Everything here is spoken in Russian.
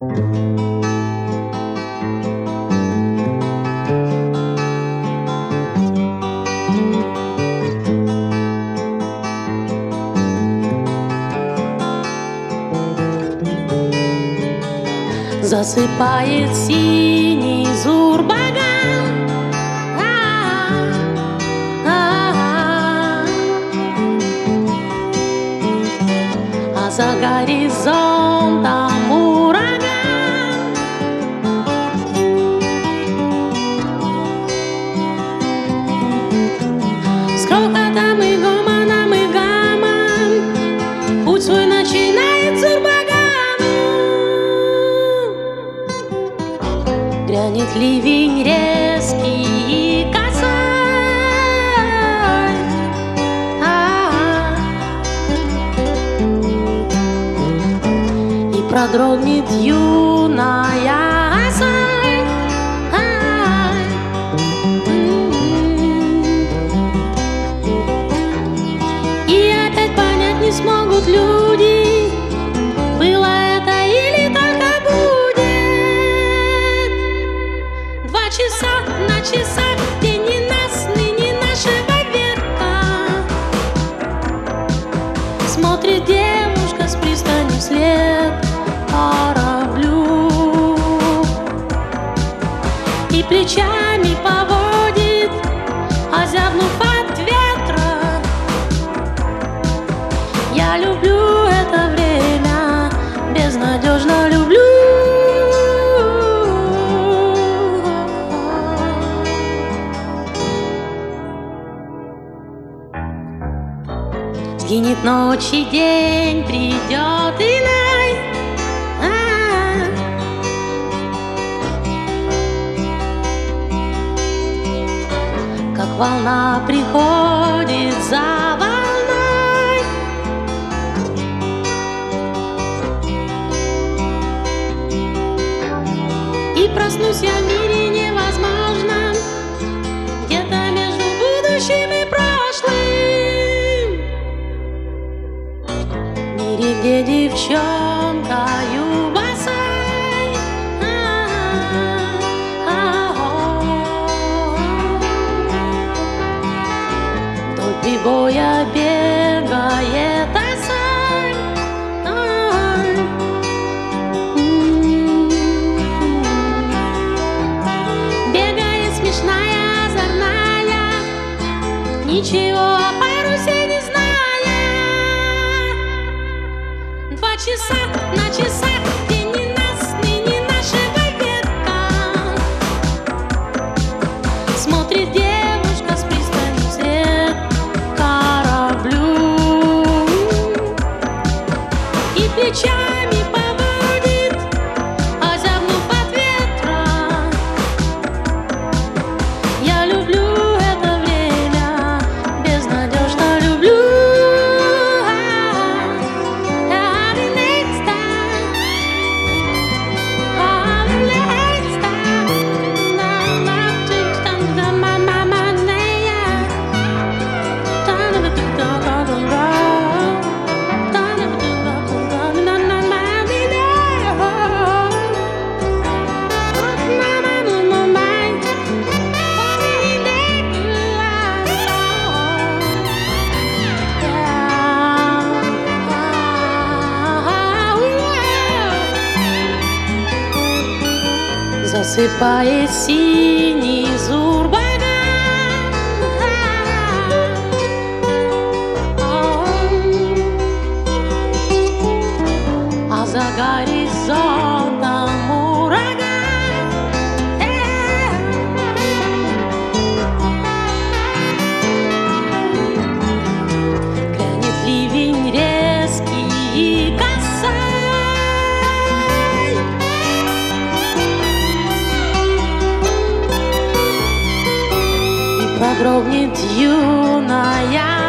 Засыпает синий Зурбаган, а за горизонтом ураган. С крохотом и гомоном и гамом путь свой начинает Зурбаган. Грянет ливень резкий и косой, и продрогнет юная осой. И опять понять не смогут люди, было это или только будет. 2 часа на часах, день ненастный, не нашего века. Смотрит девушка с пристани вслед кораблю и плечами поводит, озябнув от ветра. Я люблю это время, безнадежно люблю. Сгинет ночь и день, придет иной, как волна приходит за волной. И проснусь я в мире невозможном, где-то между будущим и прошлым, где девчонкою босой вдоль прибоя бегает осой. Бегает смешная, озорная, ничего о парусе не зная. 2 часа на часах, день ненастный, не нашего века. Смотрит девушка с пристани вслед кораблю и плечами поводит, озябнув от ветра. Я люблю это время, безнадежно люблю. Засыпает синий Зурбаган, а за горизонтом ураган. Грянет ливень резкий и косой, продрогнет юная